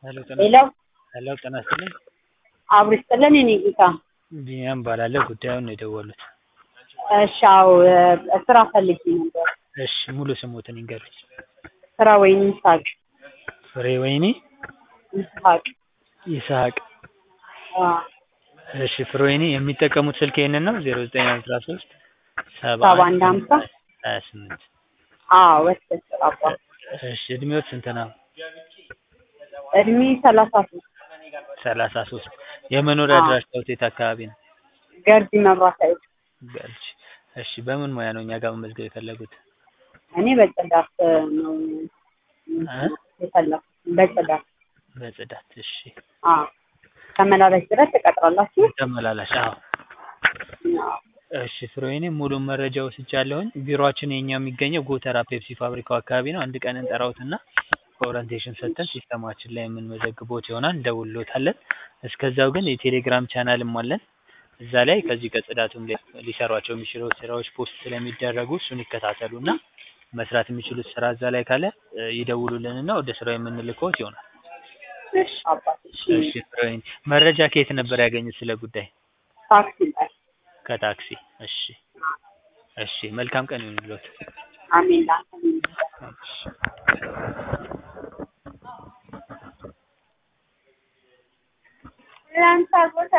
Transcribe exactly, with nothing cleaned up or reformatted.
ሄሎ ጤና ሄሎ ሄሎ ጤና ይስጥልኝ። አብሮ ይስጥልን የኔ ጌታ። ቢኒያም እባላለሁ። ጉዳዩን ነው የደወሉት? እሺ አዎ ስራ ፈልጌ ነበር። እሺ ሙሉ ስሞትን ይንገሩኝ? ስራ ወይን ይስሐቅ። ፍሬወይኒ ይስሐቅ። ይስሐቅ። አዎ እሺ ፍሬወይኒ የሚጠቀሙት ስልክ ይሄንን ነው ዜሮ ዘጠኝ አስራ ሶስት ሰባ ሰባ አንድ ሀምሳ ሀያ ስምንት አዎ በትክክል አባ። እሺ እድሜዎት ስንት ነው? እድሜ ሰላሳ ሶስት ሰላሳ ሶስት የመኖሪያ አዎ አድራሻዎት የት አካባቢ ነው? ገርጂ መብራት ኃይል። ገርጂ። እሺ በምን ሙያ ነው እኛ ጋር መመዝገብ የፈለጉት? እኔ በጽዳት ነው እ የፈለኩት በጽዳት። በጽዳት። እሺ አዎ ተመላላሽ ድረስ ትቀጥራላችሁ? ተመላላሽ። አዎ አዎ እሺ ፍሬወይኒ ሙሉ መረጃ ወስጃለሁኝ። ቢሮአችን የኛ የሚገኘው ጎተራ ፔፕሲ ፋብሪካው አካባቢ ነው። አንድ ቀን እንጠራውትና ኦሪንቴሽን ሰጥተን ሲስተማችን ላይ የምንመዘግቦት ይሆናል፣ እንደውልዎታለን። እስከዛው ግን የቴሌግራም ቻናልም አለን። እዛ ላይ ከዚህ ከጽዳቱም ላይ ሊሰሯቸው የሚችሉ ስራዎች ፖስት ስለሚደረጉ እሱን ይከታተሉና መስራት የሚችሉት ስራ እዛ ላይ ካለ ይደውሉልንና ወደ ስራው የምንልክዎት ይሆናል። እሺ አባቴ። እሺ ፍሬወይኒ መረጃ ከየት ነበር ያገኙት ስለ ጉዳይ? ታክሲ ላይ። ከታክሲ። እሺ እሺ መልካም ቀን ይሁንልዎት። አሜን ላንተም ይሁን። እሺ ላንተ ቦታ